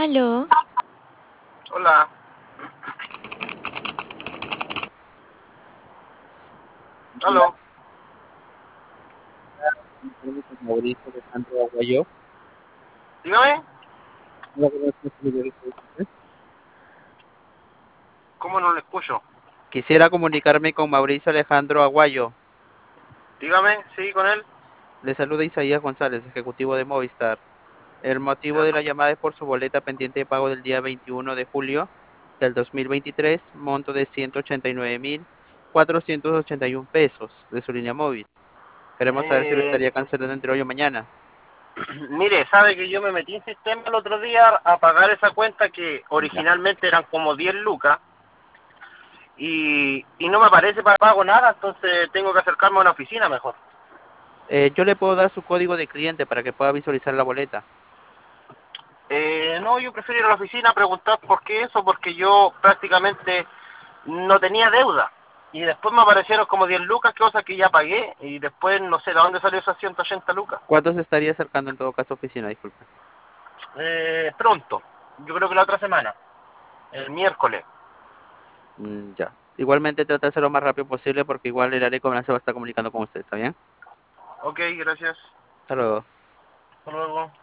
Aló, Hola, Hola, aló, con Mauricio Alejandro Aguayo. dígame, Hola, buenas noches, señorita. ¿cómo no le escucho? Quisiera comunicarme con Mauricio Alejandro Aguayo. Dígame, sí, con él. Le saluda Isaías González, ejecutivo de Movistar. El motivo Ya, de la llamada es por su boleta pendiente de pago del día 21 de julio del 2023, monto de 189.481 pesos de su línea móvil. Queremos saber si lo Eh, estaría cancelando entre hoy o mañana. mire, sabe que yo me metí en sistema el otro día a pagar esa cuenta que Ya. originalmente eran como 10 lucas y no me aparece para pago nada, entonces tengo que acercarme a una oficina mejor. Yo le puedo dar su código de cliente para que pueda visualizar la boleta. No, yo prefiero ir a la oficina a preguntar por qué eso, porque yo prácticamente no tenía deuda. Y después me aparecieron como 10 lucas, cosas que ya pagué, y después no sé de dónde salió esas 180 lucas. ¿Cuándo se estaría acercando en todo caso a oficina? Disculpe. Pronto, yo creo que la otra semana, el miércoles. Ya. Igualmente trata de hacerlo lo más rápido posible porque igual el área de cobranza va a estar comunicando con usted, ¿está bien? Ok, gracias. Hasta luego. Hasta luego.